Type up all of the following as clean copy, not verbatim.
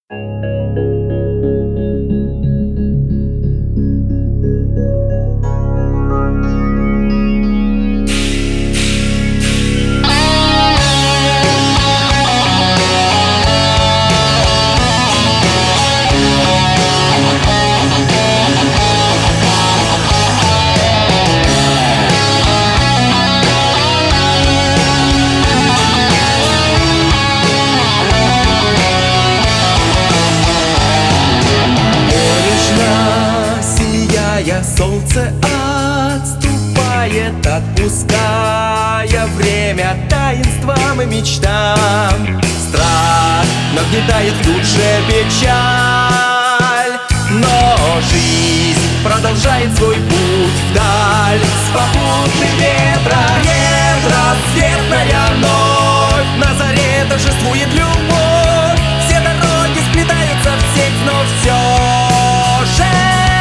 Солнце отступает, отпуская время таинствам и мечтам. Страх нагнетает в душе печаль, но жизнь продолжает свой путь вдаль. С попутным ветром предрассветная ночь, на заре торжествует любовь. Все дороги сплетаются в сеть, но все же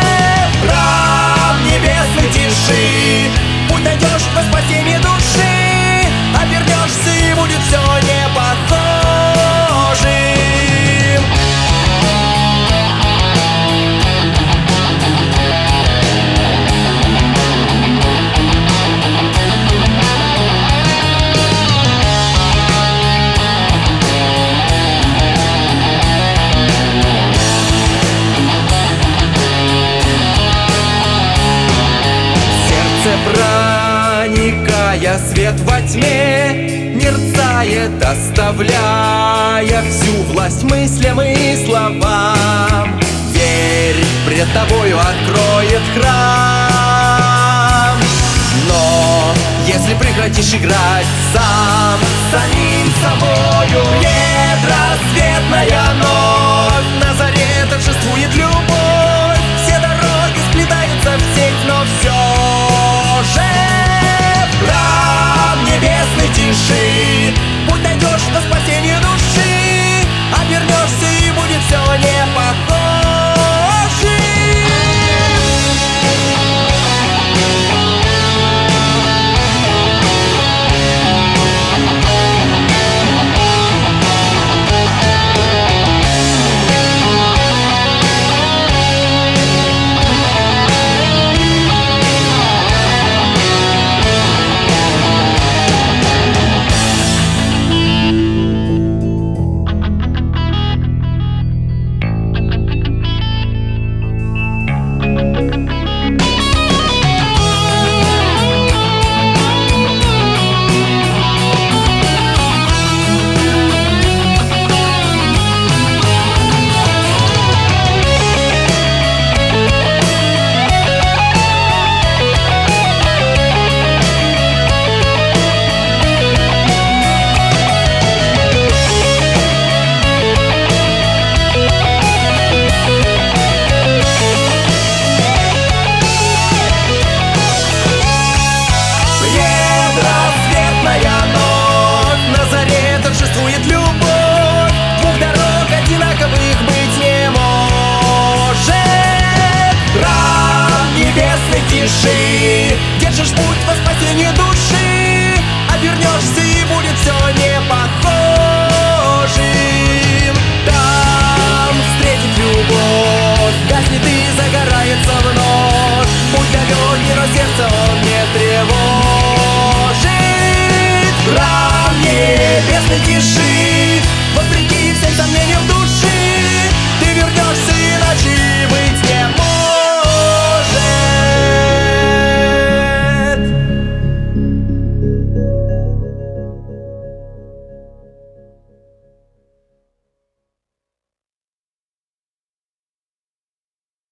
небесной тиши путь найдешь во спасение души, обернешься и будет все не похожим. Проникая, свет во тьме мерцает, оставляя всю власть мыслям и словам. Верь, пред тобою откроет храм. Но если прекратишь играть сам, самим собою, предрассветная ночь, на заре торжествует любовь. Все дороги сплетаются в сеть, но все же храм небесной тиши путь найдешь на спасение души, обернешься и будет все не похоже. Торжествует любовь, двух дорог одинаковых быть не может. Храм небесной тиши, держишь путь во спасение души.